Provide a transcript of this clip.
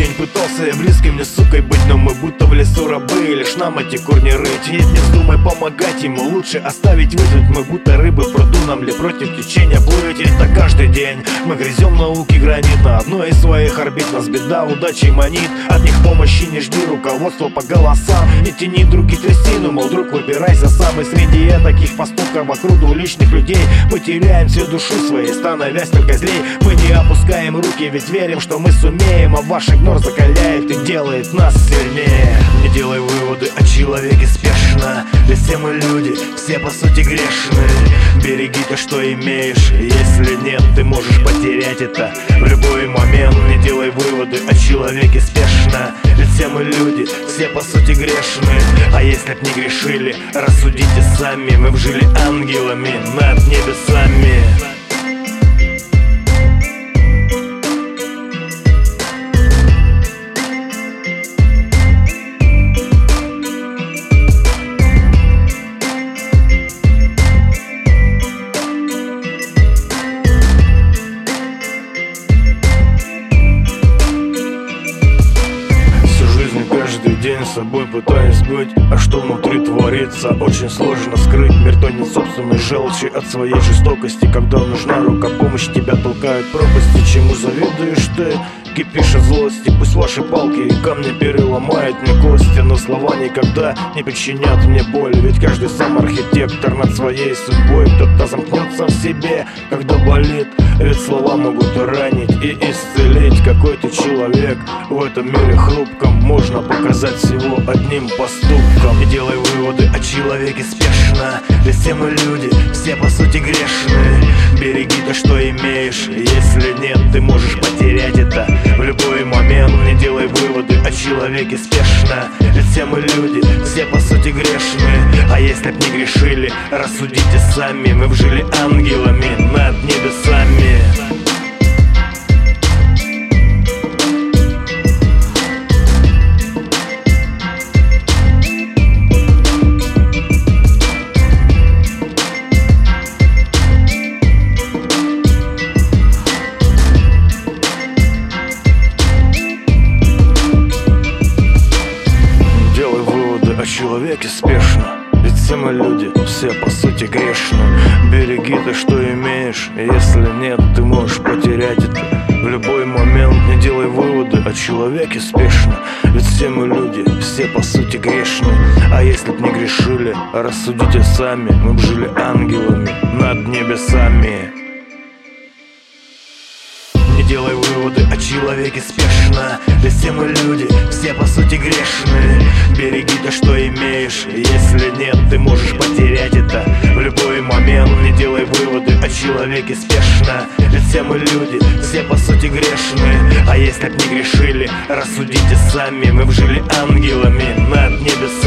день пытался я близкой мне сукой быть, но мы будто в лесу рабы, лишь нам эти корни рыть. Нет, не вздумай помогать ему, лучше оставить выжить. Мы будто рыбы в пруду, нам ли против течения плыть? Это каждый день мы грязем науки гранит, на одной из своих орбит нас беда удачи манит. От них помощи не жди, руководство по голосам, не тяни други трясину, мол, друг, выбирайся сам. И среди таких поступков вокруг двуличных людей мы теряем всю душу своей, становясь только злей. Мы не опускаем руки, ведь верим, что мы сумеем, а ваш игнор закаляет и делает нас сильнее. Не делай выводы о человеке спешно, ведь все мы люди, все по сути грешны. Береги то, что имеешь, если нет, ты можешь потерять это в любой момент. Не делай выводы о человеке спешно, ведь все мы люди, все по сути грешны. А если б не грешили, рассудите сами, мы б жили ангелами над небесами. Каждый день с собой пытаюсь быть, а что внутри творится, очень сложно скрыть. Мир тонет собственной желчи от своей жестокости. Когда нужна рука помощи, тебя толкают пропасти. Чему завидуешь ты? Кипишь от злости. Пусть ваши палки и камни переломают мне кости, но слова никогда не причинят мне боль. Ведь каждый сам архитектор над своей судьбой. Кто-то замкнется в себе, когда болит, ведь слова могут ранить и исцелить. Какой ты человек в этом мире хрупком можно показать всего одним поступком. Не делай выводы о человеке спешно, ведь все мы люди, все по сути грешны. Береги то, что имеешь, если нет, ты можешь потерять это в любой момент. Не делай выводы о человеке спешно, ведь все мы люди, все по сути грешны. А если б не грешили, рассудите сами, мы б жили ангелами над небесами. О человеке спешно, ведь все мы люди, все по сути грешны. Береги то, что имеешь, если нет, ты можешь потерять это в любой момент. Не делай выводы о человеке спешно, ведь все мы люди, все по сути грешны. А если б не грешили, рассудите сами, мы б жили ангелами над небесами. Не делай выводы о человеке спешно, ведь все мы люди, все по сути грешны. Береги то, что имеешь, если нет, ты можешь потерять это в любой момент. Не делай выводы о человеке спешно, ведь все мы люди, все по сути грешны. А если б не грешили, рассудите сами, мы б жили ангелами над небесами.